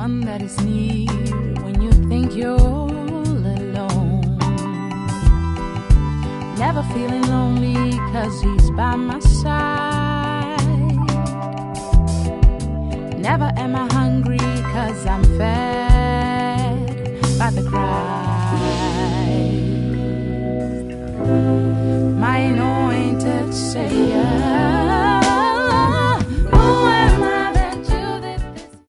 one that is near when you think you're all alone. Never feeling lonely 'cause he's by my side. Never am I hungry 'cause I'm fed by the cry.